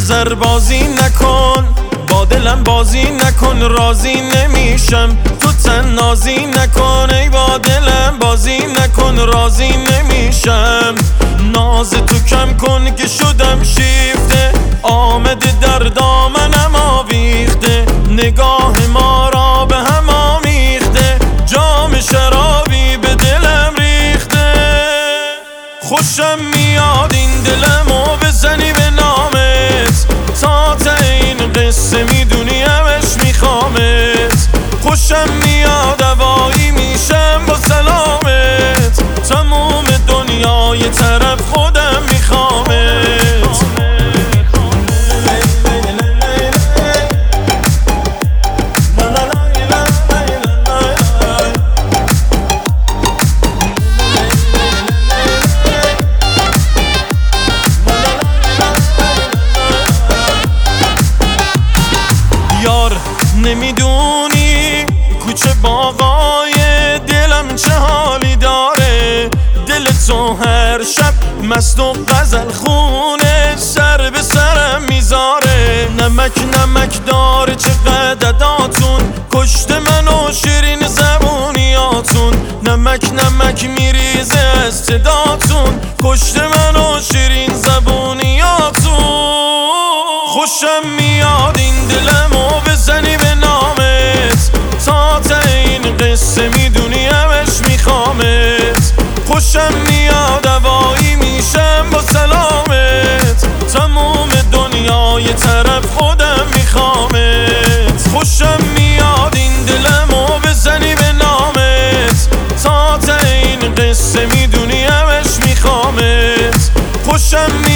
نظر بازی نکن، با دلم بازی نکن، راضی نمیشم تو تنازی نکن. ای با دلم بازی نکن، راضی نمیشم. ناز تو کم کن که شدم شیفته، آمده در دامنم آویخته. نگاه ما را به هم آمیخته، جام شرابی به دلم ریخته. خوشم میاد این دلمو بزنی به نامت، تا این قصه میدونی همش میخوامت. خوشم میاد هوایی میشم با سلامت، تموم دنیا یه طرف خودم میخوامت. یار نمیدونی کوچه باغای دلم چه حالی داره، دل تو هر شب مست و غزل خونه سر به سرم میذاره. نمک نمک داره چقدر داتون، کشت من و شیرین زبونیاتون. نمک نمک میریزه از صداتون، کشت من و شیرین زبونیاتون. خوشم میاد این دلمو بزنی به نامت، تا این قصه میدونی همش میخوامت. خوشم میاد هوایی میشم با سلامت، تموم دنیا یه طرف خودم میخوامت. خوشم میاد این دلمو بزنی به نامت، تا این قصه میدونی همش میخوامت. خوشم